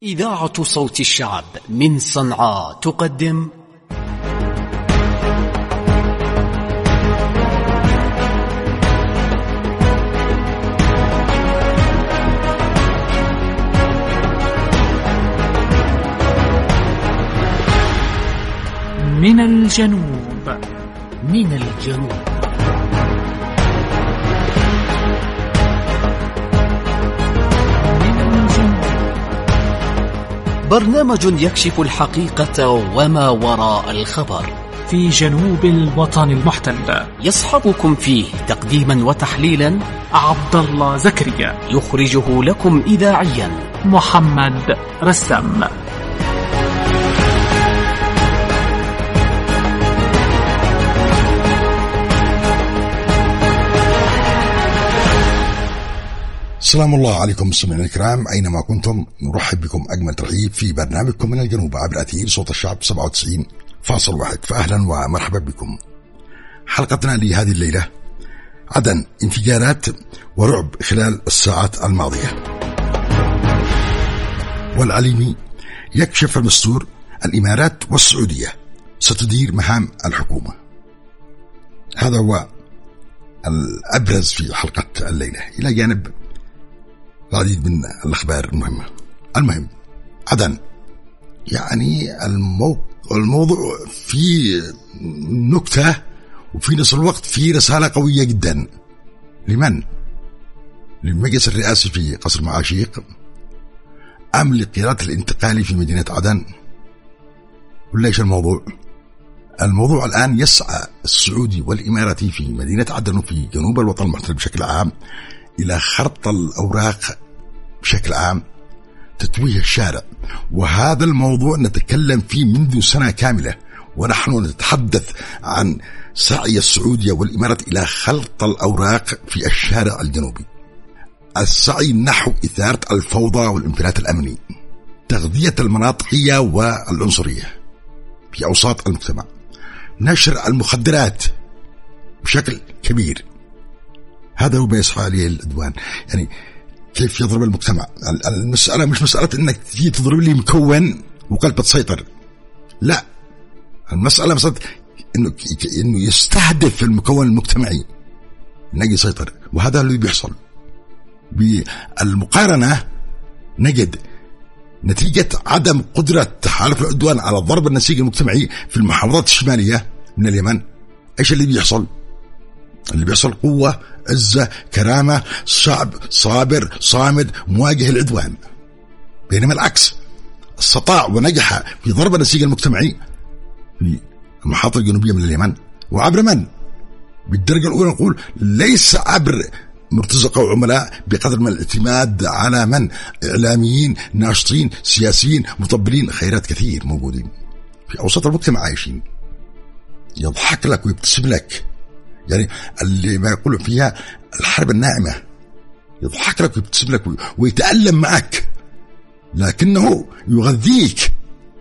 إذاعة صوت الشعب من صنعاء تقدم من الجنوب. من الجنوب. برنامج يكشف الحقيقة وما وراء الخبر في جنوب الوطن المحتل. يصحبكم فيه تقديما وتحليلا عبد الله زكريا، يخرجه لكم إذاعيا محمد رسام. السلام الله عليكم مستمعينا الكرام أينما كنتم، نرحب بكم أجمل ترحيب في برنامجكم من الجنوب عبر أثير صوت الشعب 97.1. فأهلا ومرحبا بكم. حلقتنا لهذه الليلة: عدن، انفجارات ورعب خلال الساعات الماضية. والعليمي يكشف المستور: الإمارات والسعودية ستدير مهام الحكومة. هذا هو الأبرز في حلقة الليلة، إلى جانب العديد من الأخبار المهمة. المهم، عدن، يعني الموضوع فيه نكتة وفي نفس الوقت فيه رسالة قوية جدا. لمن؟ للمجلس الرئاسي في قصر معاشيق أم لقيادة الانتقالي في مدينة عدن؟ وليش الموضوع؟ الموضوع الآن يسعى السعودي والإماراتي في مدينة عدن وفي جنوب الوطن المحتل بشكل عام إلى خرط الأوراق بشكل عام، تتويه الشارع. وهذا الموضوع نتكلم فيه منذ سنة كاملة، ونحن نتحدث عن سعي السعودية والإمارات إلى خلط الأوراق في الشارع الجنوبي، السعي نحو إثارة الفوضى والانفلات الأمني، تغذية المناطقية والعنصرية في أوساط المجتمع، نشر المخدرات بشكل كبير. هذا هو ما يسعى عليه العدوان. يعني كيف يضرب المجتمع. المسألة مش مسألة انك تيجي تضرب لي مكون وقلب تسيطر، لا، المسألة مسألة انه يستهدف المكون المجتمعي انه يسيطر. وهذا اللي بيحصل. بالمقارنة نجد نتيجة عدم قدرة تحالف العدوان على ضرب النسيج المجتمعي في المحافظات الشمالية من اليمن. ايش اللي بيحصل؟ اللي بيحصل قوة، عزة، كرامة، شعب صابر صامد مواجه العدوان. بينما العكس، استطاع ونجح في ضرب النسيج المجتمعي في المحافظة الجنوبية من اليمن. وعبر من؟ بالدرجة الأولى نقول ليس عبر مرتزقة وعملاء بقدر من الاعتماد على من؟ إعلاميين، ناشطين، سياسيين، مطبلين، خيرات كثير موجودين في أوسط المجتمع عايشين. يضحك لك ويبتسم لك، يعني اللي ما يقولوا فيها الحرب الناعمة، يضحك لك ويبتسم لك ويتألم معك، لكنه يغذيك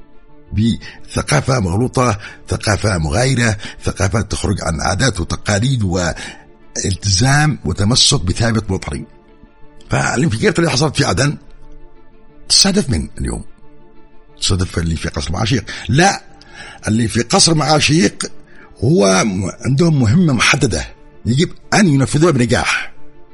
بثقافة مغلوطة، ثقافة مغايرة، ثقافة تخرج عن عادات وتقاليد والتزام وتمسك بثابت وطني. فالانفجارات اللي حصلت في عدن تستهدف من اليوم؟ تستهدف اللي في قصر معاشيق؟ لا، اللي في قصر معاشيق هو عندهم مهمة محددة يجب أن ينفذوها بنجاح.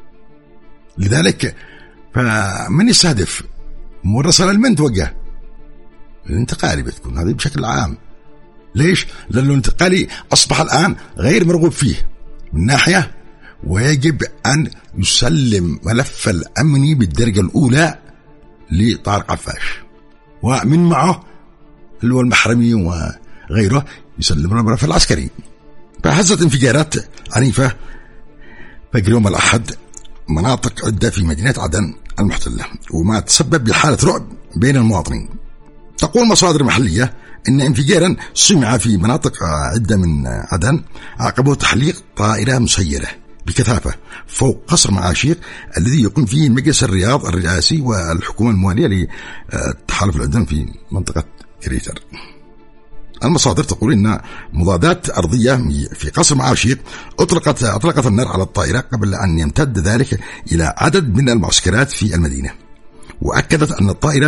لذلك فمن يستهدف؟ مرسل لمن توجه؟ الانتقالي بتكون هذه بشكل عام. ليش؟ لأنه الانتقالي أصبح الآن غير مرغوب فيه من ناحية، ويجب أن يسلم ملف الأمني بالدرجة الأولى لطارق عفاش، ومن معه اللي هو المحرمي وغيره يسلم الملف العسكري. فهزت انفجارات عنيفة فجر يوم الأحد مناطق عدة في مدينة عدن المحتلة، وما تسبب بحالة رعب بين المواطنين. تقول مصادر محلية إن انفجارا سمع في مناطق عدة من عدن عقبه تحليق طائرة مسيرة بكثافة فوق قصر معاشيق الذي يقوم فيه مجلس الرياض الرئاسي والحكومة الموالية لتحالف العدوان في منطقة كريتر. المصادر تقول إن مضادات أرضية في قصر معاشيق أطلقت النار على الطائرة قبل أن يمتد ذلك إلى عدد من المعسكرات في المدينة. وأكدت أن الطائرة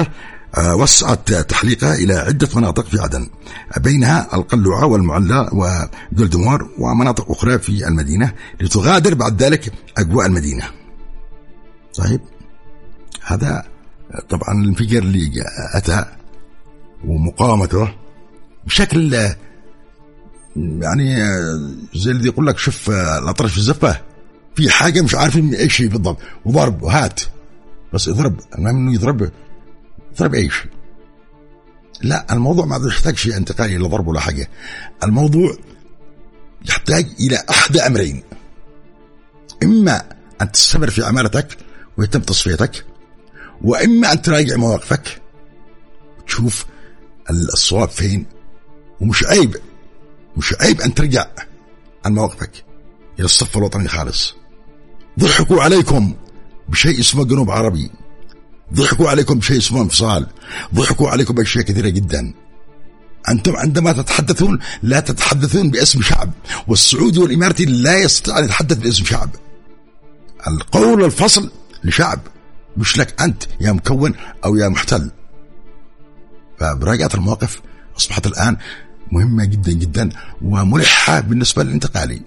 وسعت تحليقها إلى عدة مناطق في عدن، بينها القلوعة والمعلى ودلدمار ومناطق أخرى في المدينة، لتغادر بعد ذلك أجواء المدينة. طيب هذا طبعا الانفجار اللي أتى ومقاومته بشكل يعني زي اللي يقول لك شوف الأطرش في الزفة، في حاجة مش عارفين ايش شيء بالضبط، وضرب وهات بس اضرب، المهم انه يضرب ايش. لا، الموضوع ما يحتاج شيء انتقالي الى ضرب ولا حاجة، الموضوع يحتاج الى احد امرين: اما ان تستمر في عمالتك ويتم تصفيتك، واما ان تراجع مواقفك تشوف الصواب فين. ومش عيب ان ترجع عن مواقفك الى الصف الوطني خالص. ضحكوا عليكم بشيء اسمه جنوب عربي، ضحكوا عليكم بشيء اسمه انفصال، ضحكوا عليكم بأشياء كثيرة جدا. أنتم عندما تتحدثون لا تتحدثون باسم شعب، والسعودي والإماراتي لا يستطيع أن يتحدث باسم شعب. القول الفصل لشعب، مش لك أنت يا مكون أو يا محتل. فمراجعة المواقف أصبحت الآن مهمة جدا جدا وملحة بالنسبة للانتقالي.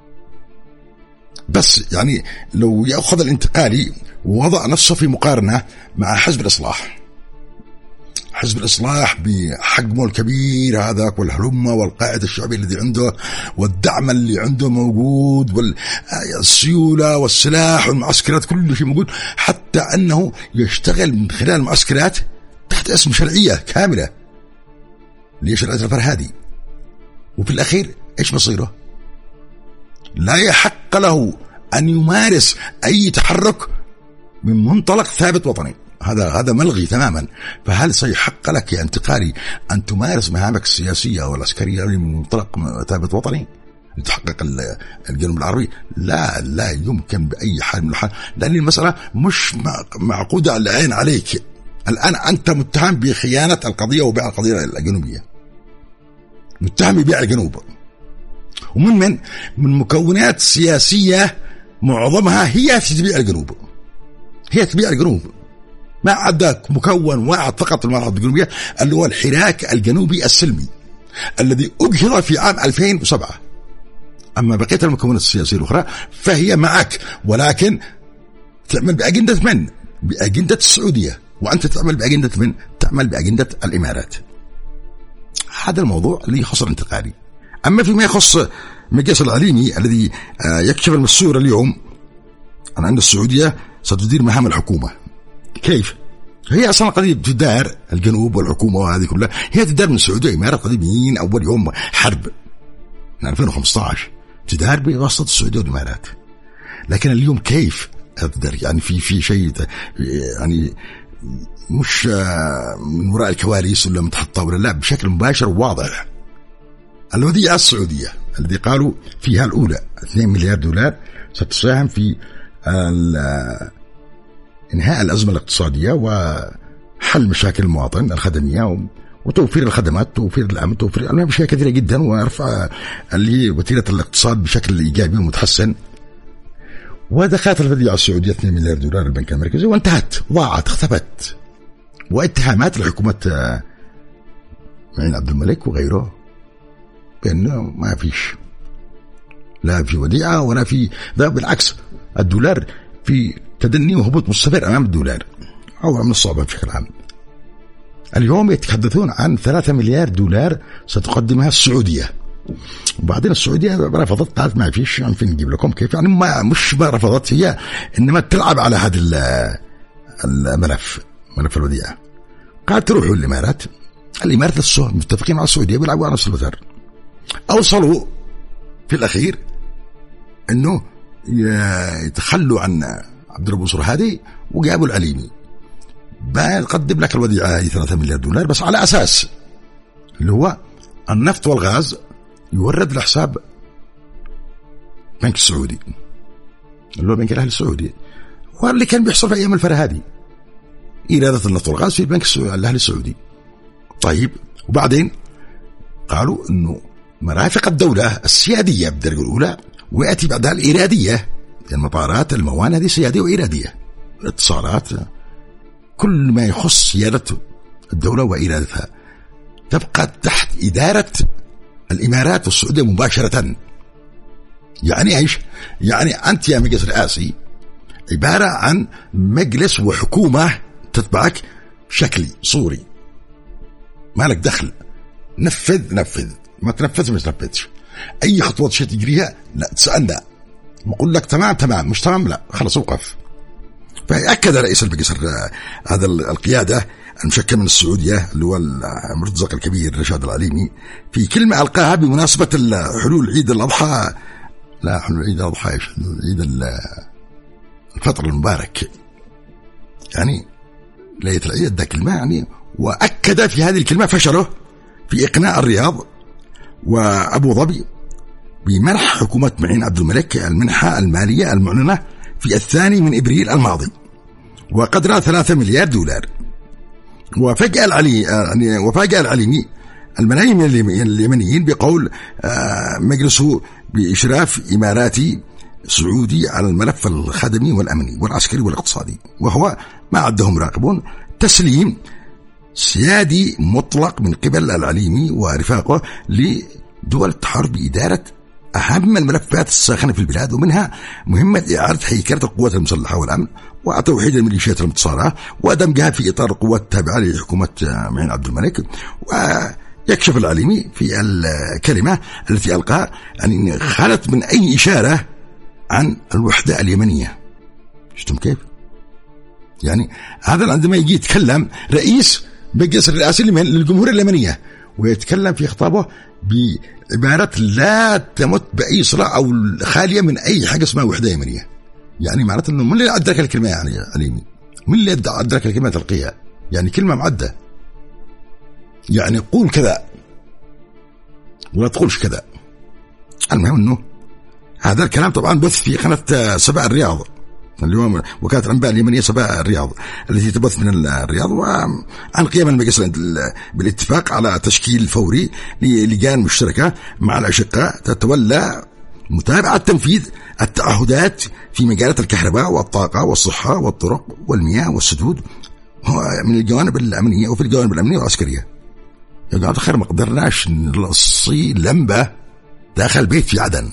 بس يعني لو يأخذ الانتقالي ووضع نفسه في مقارنة مع حزب الإصلاح، حزب الإصلاح بحجمه الكبير هذاك والهلمة والقاعدة الشعبية الذي عنده والدعم اللي عنده موجود والسيولة والسلاح والمعسكرات كل شيء موجود، حتى أنه يشتغل من خلال المعسكرات تحت اسم شرعية كاملة لشرعية الفرهادي. وفي الأخير إيش مصيره؟ لا يحق له أن يمارس أي تحرك من منطلق ثابت وطني، هذا ملغي تماما. فهل سيحق لك يا انتقالي أن تمارس مهامك السياسية والعسكرية من منطلق ثابت وطني لتحقق الجنوب العربي؟ لا يمكن بأي حال من الحال، لأن المسألة مش معقودة العين عليك. الآن أنت متهم بخيانة القضية وبيع القضية الجنوبية، متهم ببيع الجنوب، ومن مكونات سياسية معظمها هي تبيع الجنوب، هي تبيع الجنوب. ما عندك مكون واحد فقط في المناطق الجنوبية اللي هو الحراك الجنوبي السلمي الذي أجهر في عام 2007. أما بقية المكونات السياسية الأخرى فهي معك، ولكن تعمل بأجندة من؟ بأجندة السعودية، وأنت تعمل بأجندة من؟ تعمل بأجندة الإمارات. هذا الموضوع اللي يخص الانتقالي. أما فيما يخص مجلس العليمي الذي يكشف المسؤول اليوم عن أن السعودية ستدير مهام الحكومة. كيف؟ هي أصلا قضية تدار الجنوب والحكومة وهذه كلها هي تدار من السعودية والإمارات قديمين. أول يوم حرب من 2015 تدار بواسطة السعودية والإمارات، لكن اليوم كيف تدار؟ يعني في شيء يعني مش من وراء الكواليس ولا من تحت الطاولة، لا، بشكل مباشر وواضح. الوديعة السعودية الذي قالوا فيها الأولى 2 مليار دولار ستساهم في إنهاء الأزمة الاقتصادية وحل مشاكل المواطن الخدمية وتوفير الخدمات، توفير الأمن، توفير أشياء كثيرة جدا، ورفع اللي وتيرة الاقتصاد بشكل إيجابي ومتحسن. ودخلت الوديعة السعودية 2 مليار دولار البنك المركزي وانتهت، ضاعت، اختفت. واتهامات لحكومة معين عبد الملك وغيره بأنه ما فيش، لا في وديعة ولا في ذا، بالعكس الدولار في تدني وهبوط مستمر أمام الدولار أو من الصعوبة بشكل عام. اليوم يتحدثون عن 3 مليار دولار ستقدمها السعودية، وبعدين السعودية رفضت، قالت ما فيش، يعني فين نجيب لكم كيف، يعني مش ما رفضت هي، إنما تلعب على هذا الملف، ملف الوديعة. قالت تروحوا الإمارات لسه متفقين مع السعودية بيلعبوا على نفس الوتر. أوصلوا في الأخير إنه يتخلوا عن عبد الرب منصور هادي وجابوا العليمي، بقدم لك الوديعة هذه 3 مليار دولار بس على أساس اللي هو النفط والغاز يورد لحساب بنك السعودي اللي هو بنك الأهلي السعودي، واللي كان بيحصل في أيام الفرهادي إيرادة النفط والغاز في البنك الأهلي السعودي. طيب وبعدين قالوا إنه مرافق الدولة السيادية بالدرجة الأولى، ويأتي بعدها الإيرادية، المطارات، الموانئ، هذه سيادية وإيرادية، الاتصالات، كل ما يخص سيادة الدولة وإرادتها تبقى تحت إدارة الإمارات والسعودية مباشرة. يعني إيش؟ يعني أنت يا مجلس رئاسي عبارة عن مجلس وحكومة تتبعك شكلي صوري، ما لك دخل، نفذ ما تنفذ مش تنفذش، أي خطوة شيء تجريها لا تسألنا، نقول لك تمام مش تمام لا خلاص وقف. فأكد رئيس المجلس هذا القيادة المشكل من السعودية اللي هو المرتزق الكبير رشاد العليمي في كلمة ألقاها بمناسبة حلول عيد الأضحى، لا حلول عيد الأضحى عيد الفطر المبارك، يعني ليلة العيد ادى كلمة يعني، وأكد في هذه الكلمة فشله في إقناع الرياض وأبو ظبي بمنح حكومة معين عبد الملك المنحة المالية المعلنة في 2 إبريل الماضي وقدرها 3 مليار دولار. وفاجأ العليمي الملايين اليمنيين بقول مجلسه بإشراف إماراتي سعودي على الملف الخدمي والأمني والعسكري والاقتصادي، وهو ما عدهم راقبون تسليم سيادي مطلق من قبل العليمي ورفاقه لدول التحالف بإدارة أهم الملفات الساخنة في البلاد، ومنها مهمة إعادة هيكلة القوات المسلحة والأمن وتوحيد الميليشيات المتصارعة ودمجها في إطار القوات التابعة لحكومة معين عبد الملك. ويكشف العليمي في الكلمة التي ألقاها أن خلت من أي إشارة عن الوحدة اليمنية. شفتم كيف؟ يعني هذا عندما يجي يتكلم رئيس مجلس الرئاسي للجمهورية اليمنية ويتكلم في خطابه بعبارة لا تمت بأي صراع أو خالية من أي حاجة اسمها وحدة يمنية، يعني معناته أنه من اللي أدرك الكلمة يعني عليمي، من اللي أدرك الكلمة تلقيها، يعني كلمة معدة، يعني قول كذا ولا تقولش كذا. المهم أنه هذا الكلام طبعا بث في قناة سبع الرياض اليوم، وكالة الأنباء اليمنية سبع الرياض التي تبث من الرياض، وعن قيام المجلس بالاتفاق على تشكيل فوري للجان مشتركة مع الأشقاء تتولى متابعة تنفيذ التعهدات في مجالات الكهرباء والطاقة والصحة والطرق والمياه والسدود من الجوانب الأمنية وفي الجوانب الأمنية والعسكرية. يا جماعة الخير ما قدرناش نلصي لمبة داخل بيت في عدن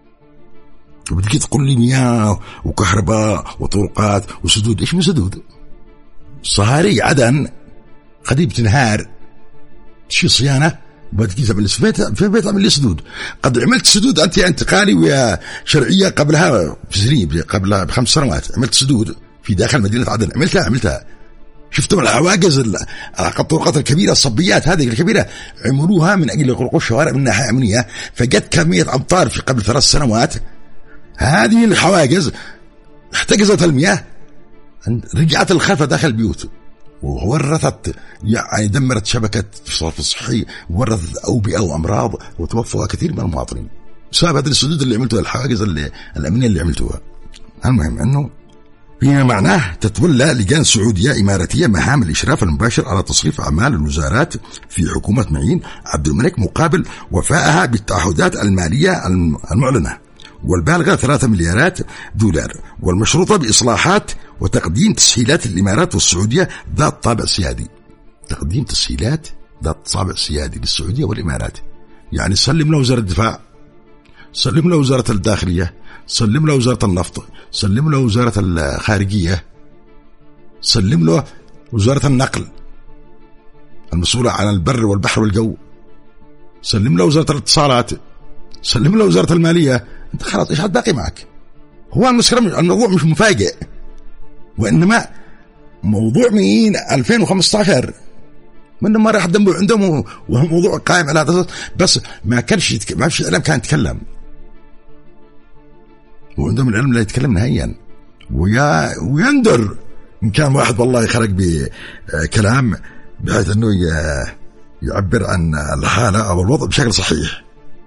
وبتجي تقول لي مياه وكهرباء وطرقات وسدود. إيش من سدود؟ صهاري عدن قضيب تنهار شي صيانة بتجي تعمل في بيت عمل لي سدود. قد عملت سدود أنت انتقالي ويا شرعية قبلها في سنين قبلها ب5 سنوات عملت سدود في داخل مدينة عدن عملتها. شفتم العواجز الطرقات الكبيرة الصبيات هذه الكبيرة عملوها من أجل يغلقوا الشوارع من ناحية أمنية، فجت كمية أمطار في قبل 3 سنوات هذه الحواجز احتجزت المياه رجعت الخلفة داخل البيوت وورثت يعني دمرت شبكة الصرف الصحي وورثت أوبئة وأمراض وتوفوا كثير من المواطنين بسبب هذه السدود اللي عملتوها الحواجز الأمنية اللي عملتوها. المهم أنه فيما معناه تتولى لجان سعودية إماراتية مهام الإشراف المباشر على تصريف أعمال الوزارات في حكومة معين عبد الملك مقابل وفائها بالتعهدات المالية المعلنة والبالغة 3 مليارات دولار والمشروطة بإصلاحات وتقديم تسهيلات للإمارات والسعودية ذات طابع سيادي. تقديم تسهيلات ذات طابع سيادي للسعودية والإمارات، يعني سلم له وزارة الدفاع، سلم له وزارة الداخلية، سلم له وزارة النفط، سلم له وزارة الخارجية، سلم له وزارة النقل المسؤولة عن البر والبحر والجو، سلم له وزارة الاتصالات، سلم له وزارة المالية. انت خلاص ايش باقي معك؟ هو الموضوع مش مفاجئ، وانما موضوع من 2015 من ما راح دموا عندهم وموضوع قائم على هذا، بس ما فيش اعلام كان يتكلم، وعندهم العلم لا يتكلم نهائيا ويندر ان كان واحد والله خرج بكلام بحيث انه يعبر عن الحالة او الوضع بشكل صحيح.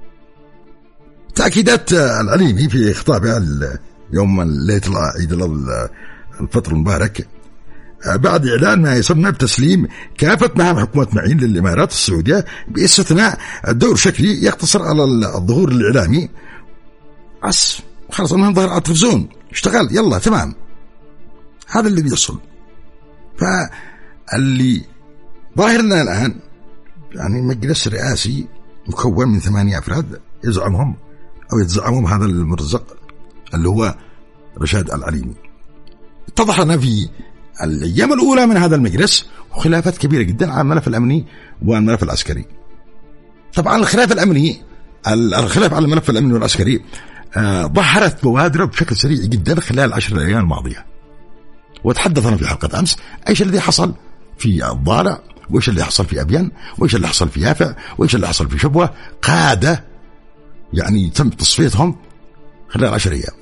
تأكيدات العليمي في خطابه يوم ليلة عيد الفطر المبارك بعد إعلان ما يسمى بتسليم كافة مهام حكومة معين للإمارات السعودية باستثناء الدور شكلي يقتصر على الظهور الإعلامي بس خلاص أنهم ظهر على التلفزيون اشتغل يلا تمام. هذا اللي بيحصل. فاللي ظاهرنا الآن يعني مجلس رئاسي مكون من 8 أفراد يزعمهم هذا المرزق اللي هو رشاد العليمي. اتضح لنا في الأيام الأولى من هذا المجلس خلافات كبيرة جدا على الملف الأمني والملف العسكري. طبعا الخلاف على الملف الأمني والعسكري ظهرت بوادر بشكل سريع جدا خلال 10 أيام الماضية، وتحدثنا في حلقة أمس ايش الذي حصل في الضالع، وايش اللي حصل في أبين، وايش اللي حصل في يافع، وايش اللي حصل في شبوة. قادة يعني تم تصفيتهم خلال 10 أيام،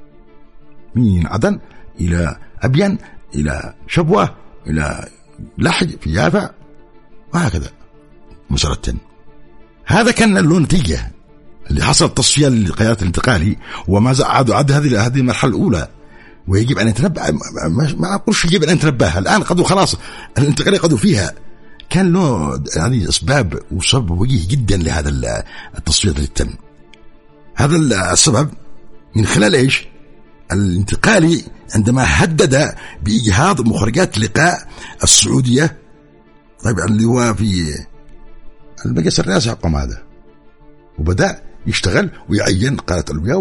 من عدن إلى أبين إلى شبوة إلى لحج في يافع، وهكذا مسرة. هذا كان له نتيجة اللي حصل تصفية للقيادات الانتقالي، وما عاد هذه المرحلة الأولى، ويجب أن يتنبأ. ما أقولش يجب أن يتنبأها الآن، قدوا خلاص الانتقالي قدوا فيها. كان له يعني أسباب وسبب وجيه جدا لهذا التصفية اللي تم. هذا السبب من خلال إيش؟ الانتقالي عندما هدد بإجهاض مخرجات لقاء السعودية، طيب اللي هو في المجلس الرئاسي حقهم هذا، وبدأ يشتغل ويعين قادة الألوية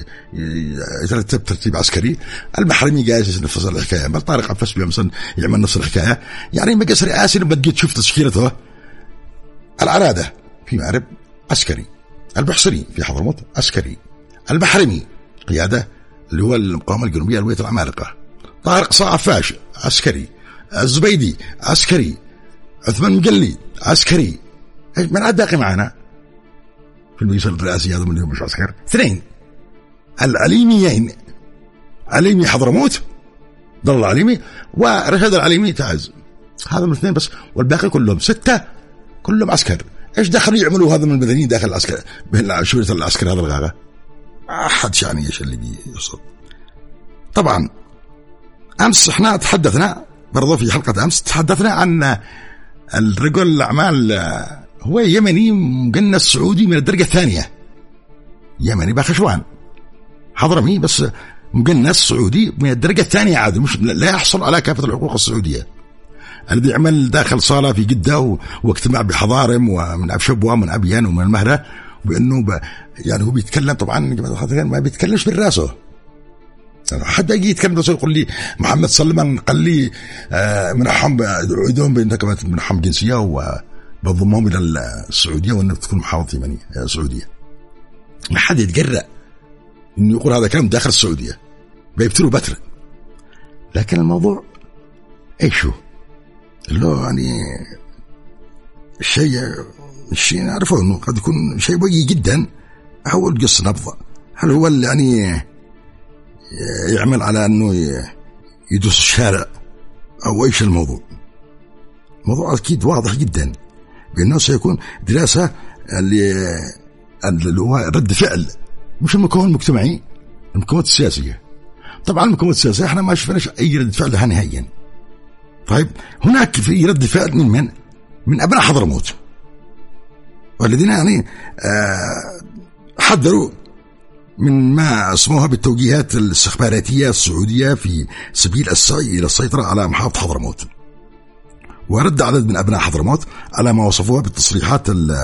ويترتب ترتيب عسكري. المحرمي جالس نفس الحكاية، بل طارق عباس مثلا يعمل نفس الحكاية. يعني مجلس رئاسي لما تجي تشوف تشكيلته، العرادة في مأرب عسكري، البحصري في حضرموت عسكري، المحرمي قيادة اللي هو المقاومة الجنوبية لوية العمالقة، طارق صعفاش عسكري، الزبيدي عسكري، عثمان مجلي عسكري. من عاد باقي معنا في المجلس الرئاسي هذا من اليوم مش عسكر؟ 2 العليميين، عليمي حضرموت ضل العليمي ورشاد العليمي تعز، هذا من 2 بس، والباقي كلهم 6 كلهم عسكر. ايش دخلوا يعملوا هذا من المدنيين داخل العسكر شورة العسكر هذا الغاغة؟ أحد يعني ايش اللي بيصد. طبعا امس احنا تحدثنا برضو في حلقة امس، تحدثنا عن الرجل الأعمال هو يمني مجنس سعودي من الدرجة الثانية، يمني باخشوان حضرمي بس مجنس سعودي من الدرجة الثانية، عاد مش لا يحصل على كافة الحقوق السعودية، الذي يعمل داخل صالة في جدة واجتماع بحضارم ومن أبشبوة ومن أبيان ومن المهرة، بأنه يعني هو بيتكلم طبعا ما بيتكلمش بالراسه. حتى يجي يتكلم رسول يقول لي محمد سلمان قال لي منحهم يدعوهم بانتخابات منحهم جنسية وبضمهم إلى السعودية وأنه تكون محافظة يمنية سعودية. ما حد يتجرأ إنه يقول هذا كلام داخل السعودية، بيبتلوا بتر. لكن الموضوع إيش هو؟ اللي يعني الشيء نعرفه إنه قد يكون شيء بقي جدا. هو القصة نبضة، هل هو اللي يعني يعمل على أنه يدوس الشارع أو إيش الموضوع؟ الموضوع أكيد واضح جدا بأنه سيكون دراسة اللي هو رد فعل، مش المكون المجتمعي، المكونات السياسية. طبعا المكونات السياسية احنا ما شفناش أي رد فعل لها نهائيا. طيب هناك في رد فعل من أبناء حضرموت، والذين يعني حذروا من ما اسموها بالتوجيهات الاستخباراتية السعودية في سبيل السعي إلى السيطرة على محافظة حضرموت. ورد عدد من أبناء حضرموت على ما وصفوها بالتصريحات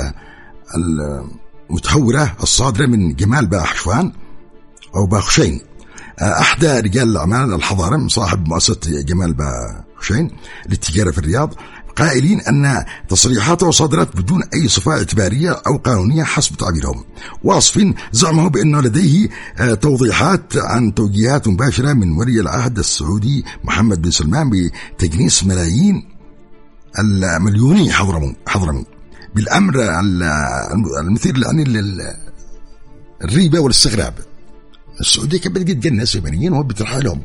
المتهورة الصادرة من جمال باخشوان أو باخشين، أحدى رجال الأعمال الحضارم صاحب مؤسسة جمال باخشين للتجارة في الرياض، قائلين أن تصريحاته صدرت بدون أي صفة اعتبارية أو قانونية حسب تعبيرهم، واصفين زعمه بأنه لديه توضيحات عن توجيهات مباشرة من ولي العهد السعودي محمد بن سلمان بتجنيس مليوني حضرمي بالأمر المثير للريبة والاستغراب. السعودية كانت بتجنس يمنيين وهو بترحى لهم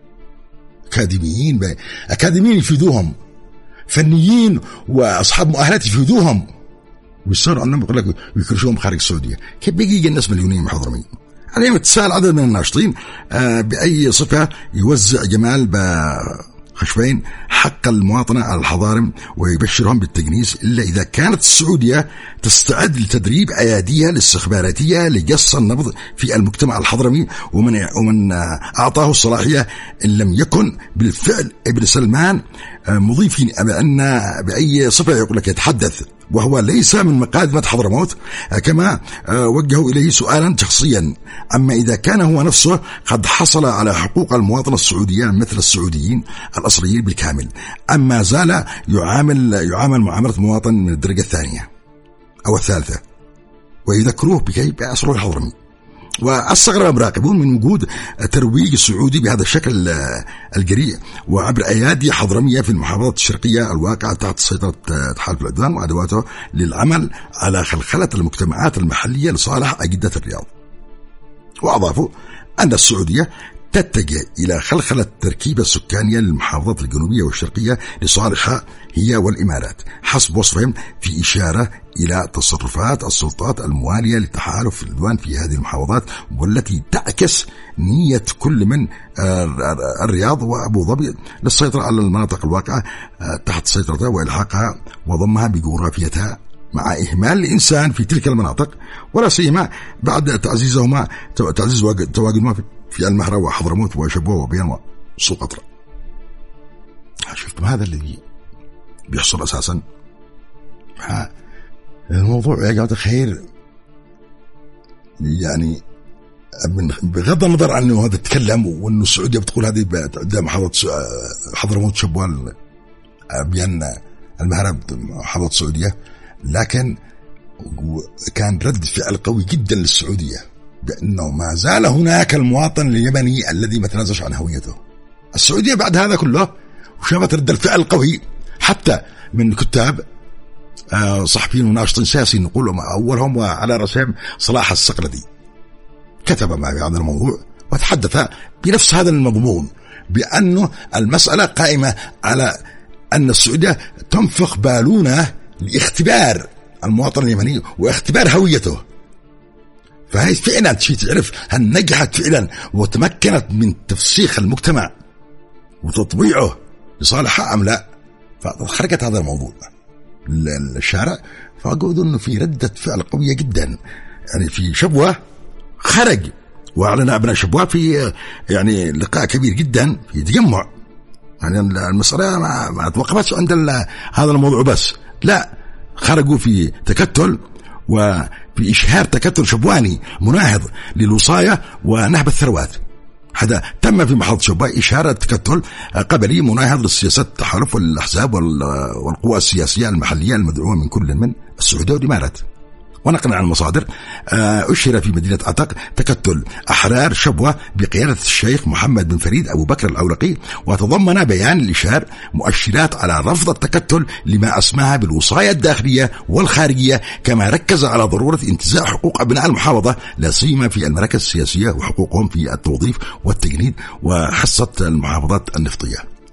أكاديميين يفيدوهم، فنيين وأصحاب مؤهلات يفيدوهم، ويصيروا أنهم يقول لك يكرشوهم خارج السعودية. كيف بيجي يجنس مليونين من حضرمي؟ عليهم تسأل عدد من الناشطين بأي صفة يوزع جمال باخشوين حق المواطنة على الحضارم ويبشرهم بالتجنيس، إلا إذا كانت السعودية تستعد لتدريب أياديها الاستخباراتية لجص النبض في المجتمع الحضرمي، ومن أعطاه الصلاحية إن لم يكن بالفعل ابن سلمان مضيفين أن بأي صفة يقول لك يتحدث وهو ليس من مقادمة حضرموت، كما وجهوا إليه سؤالا شخصيا. أما إذا كان هو نفسه قد حصل على حقوق المواطنة السعودية مثل السعوديين الأصليين بالكامل، أما زال يعامل معاملة مواطن من الدرجة الثانية أو الثالثة، ويذكروه بأصله الحضرمي. واستغرب المراقبون من وجود ترويج السعودي بهذا الشكل الجريء وعبر أيادي حضرمية في المحافظات الشرقية الواقعة تحت سيطرة تحالف العدوان وأدواته للعمل على خلخلة المجتمعات المحلية لصالح أجدة الرياض. وأضافوا أن السعودية تتجه إلى خلخلة التركيبة السكانية للمحافظات الجنوبية والشرقية لصالحها هي والإمارات، حسب وصفهم، في إشارة إلى تصرفات السلطات الموالية للتحالف العدوان في هذه المحافظات، والتي تعكس نية كل من الرياض وأبو ظبي للسيطرة على المناطق الواقعة تحت سيطرتها وإلحاقها وضمها بجغرافيتها، مع إهمال الإنسان في تلك المناطق، ولا سيما بعد تعزيز تواجدهما في المهرة وحضرموت وشبوة وبيان وسوق قطرة. شفتم هذا الذي بيحصل أساسا. الموضوع يا جماعة الخير يعني بغض النظر عن أنه هذا تكلم وأنه السعودية بتقول هذه قدام حضرموت شبوة بيان المهرة محافظة السعودية، لكن كان رد فعل قوي جدا للسعودية بأنه ما زال هناك المواطن اليمني الذي ما تنازلش عن هويته. السعودية بعد هذا كله وشافت رد الفعل القوي حتى من كتاب صحفيين وناشطين سياسيين، نقول أولهم وعلى رأسهم صلاح الصقلدي، كتب معي هذا الموضوع وتحدث بنفس هذا المضمون، بأنه المسألة قائمة على أن السعودية تنفخ بالونة لاختبار المواطن اليمني واختبار هويته. فهي فعلا شيء تعرف هل نجحت فعلا وتمكنت من تفسيخ المجتمع وتطبيعه لصالحها أم لا. فخرجت هذا الموضوع للشارع، فأقول أنه في ردة فعل قوية جدا. يعني في شبوة خرج وأعلن أبناء شبوة في يعني لقاء كبير جدا في تجمع، يعني المسألة ما توقفتش عند هذا الموضوع بس، لا، خرجوا في تكتل وفي إشهار تكتل شبواني مناهض للوصاية ونهب الثروات. هذا تم في محافظة شبوة إشهار تكتل قبلي مناهض للسياسات التحالف والأحزاب والقوى السياسية المحلية المدعومة من كل من السعودية والإمارات. ونقلا عن المصادر، أشهر في مدينة عتق تكتل أحرار شبوة بقيادة الشيخ محمد بن فريد أبو بكر الأولقي، وتضمن بيان الإشهار مؤشرات على رفض التكتل لما أسماها بالوصاية الداخلية والخارجية، كما ركز على ضرورة انتزاع حقوق أبناء المحافظة لا سيما في المراكز السياسية وحقوقهم في التوظيف والتجنيد وحصة المحافظات النفطية.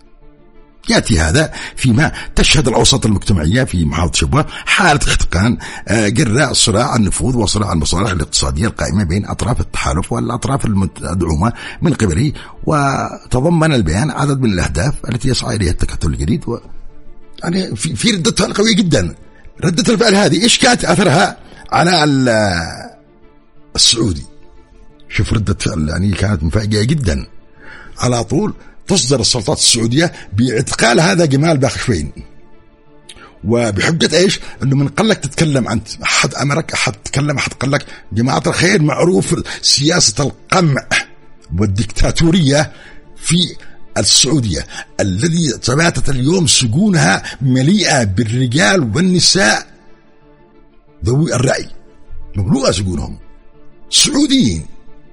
يأتي هذا فيما تشهد الأوساط المجتمعية في محافظة شبوة حالة احتقان جراء صراع النفوذ وصراع المصالح الاقتصادية القائمة بين أطراف التحالف والأطراف المدعومة من قبله. وتضمن البيان عدد من الأهداف التي يسعى إليها التكتل الجديد. يعني في ردة فعل قوية جدا. ردة الفعل هذه إيش كانت أثرها على السعودي؟ شوف ردة فعل يعني كانت مفاجئة جدا. على طول تصدر السلطات السعودية باعتقال هذا جمال باخشوين، وبحجة ايش؟ انه من قال لك تتكلم عن احد امرك، احد تكلم، احد قال لك جماعة الخير معروف سياسة القمع والديكتاتورية في السعودية الذي ثباتت اليوم سجونها مليئة بالرجال والنساء ذوي الرأي، مملوءة سجونهم سعوديين.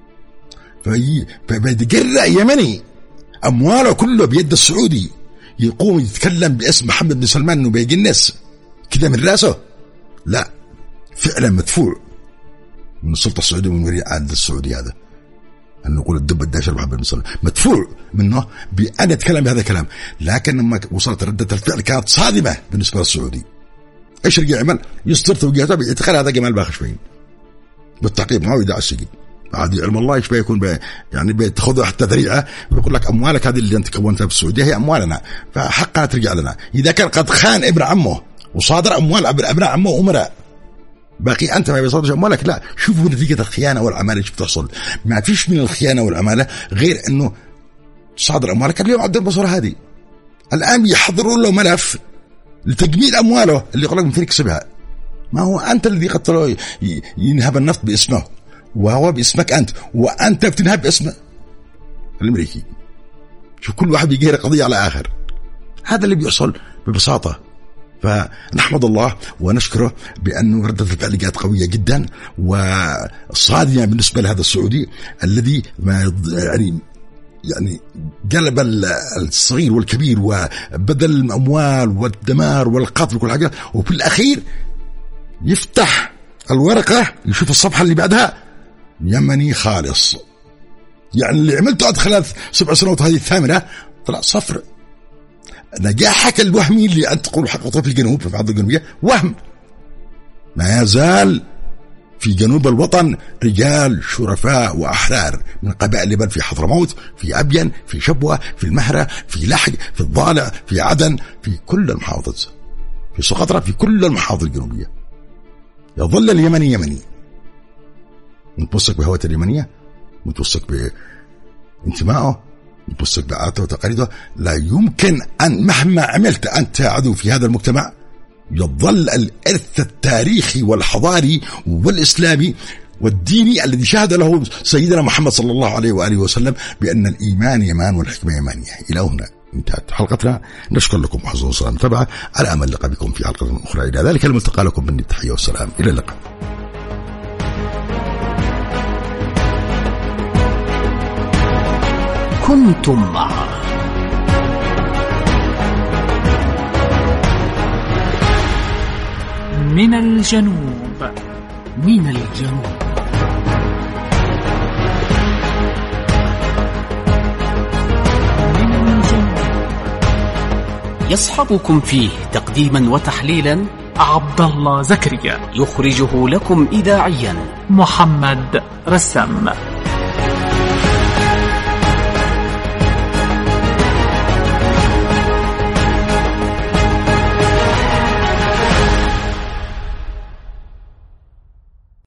فبيتجرأ يمني أمواله كله بيد السعودي يقوم يتكلم باسم محمد بن سلمان إنه بيجي الناس كده من راسه؟ لا، فعلا مدفوع من السلطة السعودية ومن ولي العهد السعودي هذا أن نقول الدب الداشر محمد بن سلمان مدفوع منه بأن يتكلم بهذا الكلام. لكن لما وصلت ردة الفعل كانت صادمة بالنسبة للسعودي. إيش رجع عمل؟ يصدر توجيهاته باعتقال هذا جمال باخشوين بالتعقيب معه ويدعى السجن. عادي علم الله ايش بيكون يعني بتاخذها حتى ذريعه ويقول لك اموالك هذه اللي انت كونتها في السعوديه هي اموالنا فحقها ترجع لنا. اذا كان قد خان ابن عمه وصادر اموال ابن عمه وامراء، باقي انت ما بيصادرش اموالك. لا، شوفوا نتيجه الخيانه والعماله ايش بتحصل. ما فيش من الخيانه والعماله غير انه صادر اموالك اليوم عبد البصره هذه الآن يحضرون له ملف لتجميد أمواله اللي يقول لك من فين يكسبها. ما هو أنت الذي قتله ينهب النفط باسمه وهو باسمك أنت، وأنت بتنهب باسم الأمريكي. شوف كل واحد بيجير قضية على آخر. هذا اللي بيحصل ببساطة. فنحمد الله ونشكره بأنه ردة الفعل كانت قوية جدا وصادمة بالنسبة لهذا السعودي الذي ما يعني قلب الصغير والكبير وبدل الأموال والدمار والقتل وكل حاجة، وفي الأخير يفتح الورقة يشوف الصفحة اللي بعدها يمني خالص. يعني اللي عملته خلال 7 سنوات هذه الثامنة طلع صفر. نجاحك الوهمي اللي أنت تقول حققته في الجنوب في الأرض الجنوبية وهم. ما يزال في جنوب الوطن رجال شرفاء وأحرار من قبائل لبن، في حضرموت، في أبين، في شبوة، في المهرة، في لحق، في الضالع، في عدن، في كل المحافظ، في سقطرى، في كل المحافظ الجنوبية. يظل اليمني يمني، متوثق بهويته اليمنية، متوثق بانتمائه، متوثق بعادته وتقاليده. لا يمكن أن مهما عملت أنت عدو في هذا المجتمع يظل الإرث التاريخي والحضاري والإسلامي والديني الذي شهد له سيدنا محمد صلى الله عليه وآله وسلم بأن الإيمان يمان والحكمة يمانية. إلى هنا انتهت حلقتنا. نشكر لكم وحسن الصلاة المتابعة، على أمل اللقاء بكم في حلقة أخرى. إلى ذلك الملتقى لكم مني التحية والسلام، إلى اللقاء. كنتم مع من الجنوب. من الجنوب. من الجنوب. يصحبكم فيه تقديما وتحليلا عبد الله زكريا. يخرجه لكم إذاعيا محمد رسام.